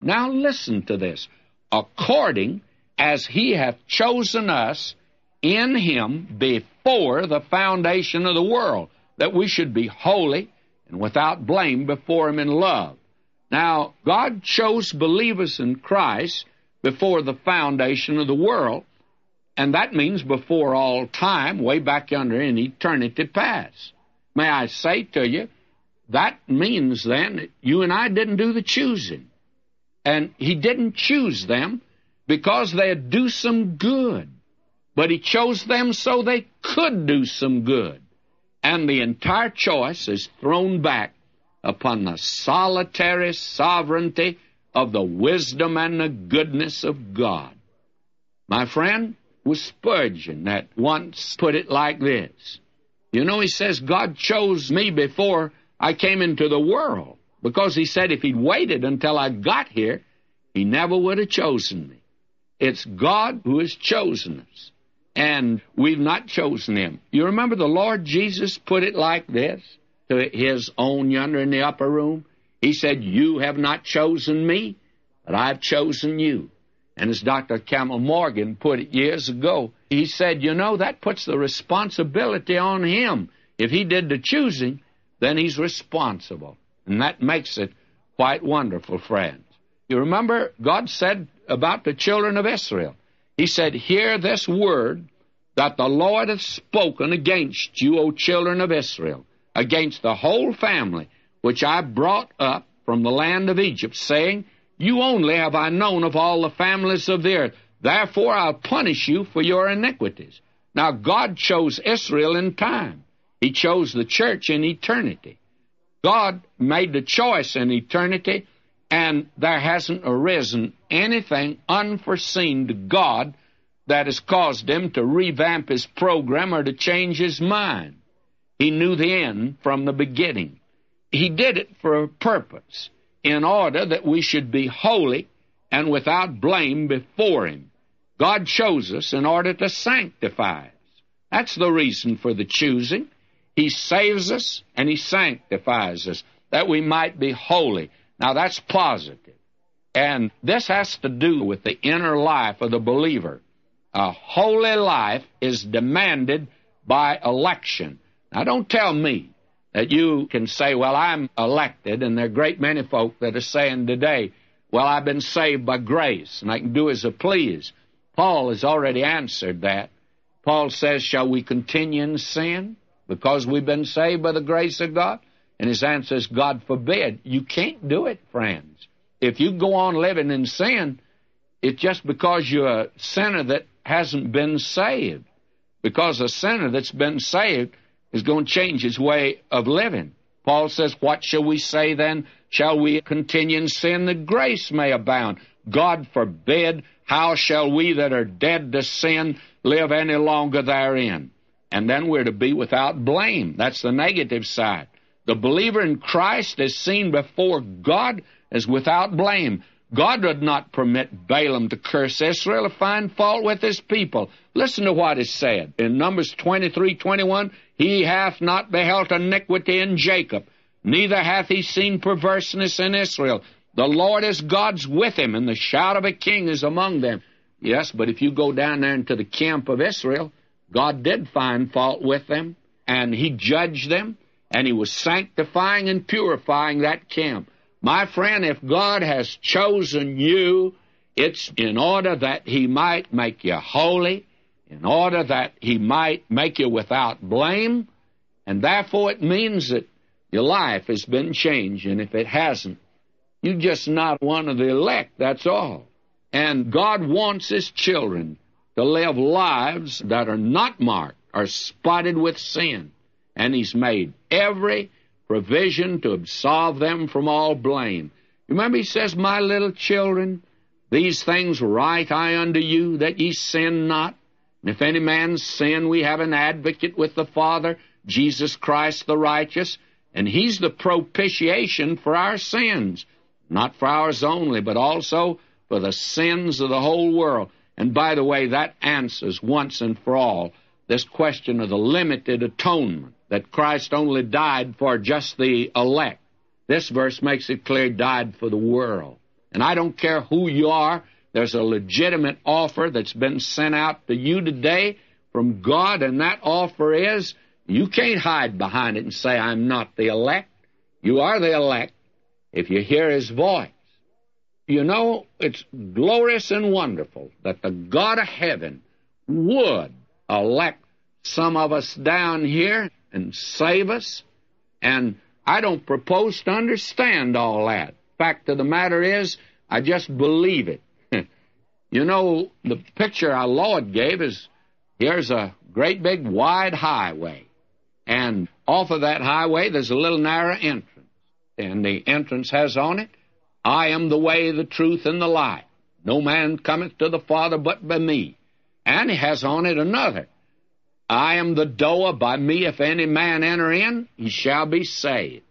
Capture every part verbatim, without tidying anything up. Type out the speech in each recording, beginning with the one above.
Now listen to this. According as he hath chosen us in him before the foundation of the world, that we should be holy and without blame before him in love. Now, God chose believers in Christ before the foundation of the world, and that means before all time, way back yonder in eternity past. May I say to you, that means then that you and I didn't do the choosing. And he didn't choose them because they'd do some good, but he chose them so they could do some good. And the entire choice is thrown back upon the solitary sovereignty of the wisdom and the goodness of God. My friend, was Spurgeon that once put it like this. You know, he says, God chose me before I came into the world, because he said if he'd waited until I got here, he never would have chosen me. It's God who has chosen us, and we've not chosen him. You remember the Lord Jesus put it like this to his own yonder in the upper room? He said, you have not chosen me, but I've chosen you. And as Doctor Campbell Morgan put it years ago, he said, you know, that puts the responsibility on him. If he did the choosing, then he's responsible. And that makes it quite wonderful, friends. You remember God said about the children of Israel, he said, hear this word that the Lord hath spoken against you, O children of Israel, against the whole family which I brought up from the land of Egypt, saying, you only have I known of all the families of the earth. Therefore I'll punish you for your iniquities. Now God chose Israel in time. He chose the church in eternity. God made the choice in eternity, and there hasn't arisen anything unforeseen to God that has caused him to revamp his program or to change his mind. He knew the end from the beginning. He did it for a purpose, in order that we should be holy and without blame before him. God chose us in order to sanctify us. That's the reason for the choosing. He saves us and he sanctifies us, that we might be holy. Now that's positive. And this has to do with the inner life of the believer. A holy life is demanded by election. Now don't tell me that you can say, well, I'm elected, and there are a great many folk that are saying today, well, I've been saved by grace, and I can do as I please. Paul has already answered that. Paul says, shall we continue in sin because we've been saved by the grace of God? And his answer is, God forbid. You can't do it, friends. If you go on living in sin, it's just because you're a sinner that hasn't been saved. Because a sinner that's been saved is going to change his way of living. Paul says, what shall we say then? Shall we continue in sin that grace may abound? God forbid. How shall we that are dead to sin live any longer therein? And then we're to be without blame. That's the negative side. The believer in Christ is seen before God as without blame. God would not permit Balaam to curse Israel or find fault with his people. Listen to what is said in Numbers twenty-three twenty-one. He hath not beheld iniquity in Jacob, neither hath he seen perverseness in Israel. The Lord is God's with him, and the shout of a king is among them. Yes, but if you go down there into the camp of Israel, God did find fault with them, and he judged them, and he was sanctifying and purifying that camp. My friend, if God has chosen you, it's in order that he might make you holy, in order that he might make you without blame, and therefore it means that your life has been changed, and if it hasn't, you're just not one of the elect, that's all. And God wants his children to live lives that are not marked or spotted with sin, and he's made every provision to absolve them from all blame. Remember, he says, my little children, these things write I unto you, that ye sin not. And if any man sin, we have an advocate with the Father, Jesus Christ the righteous, and he's the propitiation for our sins, not for ours only, but also for the sins of the whole world. And by the way, that answers once and for all this question of the limited atonement, that Christ only died for just the elect. This verse makes it clear he died for the world. And I don't care who you are, there's a legitimate offer that's been sent out to you today from God, and that offer is, you can't hide behind it and say, I'm not the elect. You are the elect if you hear His voice. You know, it's glorious and wonderful that the God of heaven would elect some of us down here and save us, and I don't propose to understand all that. Fact of the matter is, I just believe it. You know, the picture our Lord gave is, here's a great big wide highway, and off of that highway there's a little narrow entrance, and the entrance has on it, I am the way, the truth, and the life. No man cometh to the Father but by me. And it has on it another, I am the door, by me if any man enter in, he shall be saved.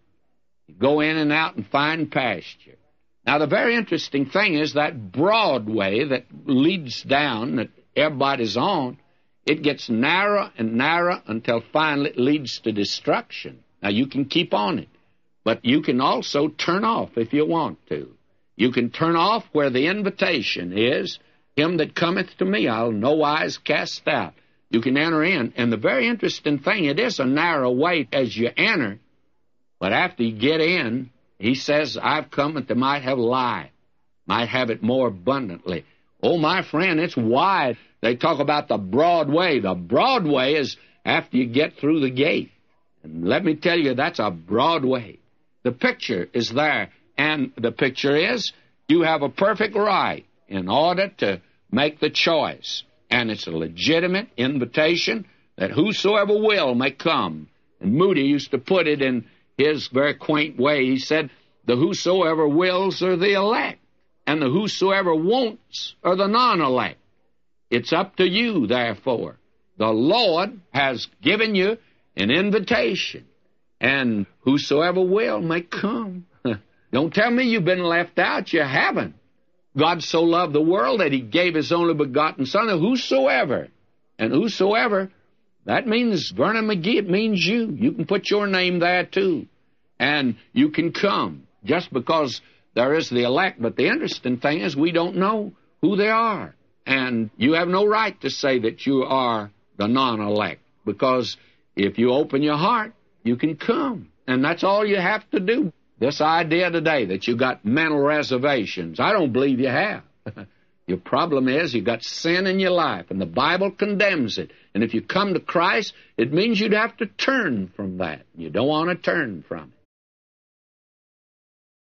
Go in and out and find pasture. Now, the very interesting thing is that broad way that leads down, that everybody's on, it gets narrower and narrower until finally it leads to destruction. Now, you can keep on it, but you can also turn off if you want to. You can turn off where the invitation is, him that cometh to me, I'll no wise cast out. You can enter in, and the very interesting thing, it is a narrow way as you enter, but after you get in, He says, I've come that they might have life, might have it more abundantly. Oh, my friend, it's wide. They talk about the broad way. The broad way is after you get through the gate. And let me tell you, that's a broad way. The picture is there, and the picture is you have a perfect right in order to make the choice. And it's a legitimate invitation that whosoever will may come. And Moody used to put it in his very quaint way. He said, the whosoever wills are the elect, and the whosoever wants are the non-elect. It's up to you, therefore. The Lord has given you an invitation, and whosoever will may come. Don't tell me you've been left out. You haven't. God so loved the world that He gave His only begotten Son, and whosoever, and whosoever, that means Vernon McGee, it means you. You can put your name there, too. And you can come, just because there is the elect. But the interesting thing is we don't know who they are. And you have no right to say that you are the non-elect, because if you open your heart, you can come. And that's all you have to do. This idea today that you got mental reservations, I don't believe you have. Your problem is you got sin in your life, and the Bible condemns it. And if you come to Christ, it means you'd have to turn from that. You don't want to turn from it.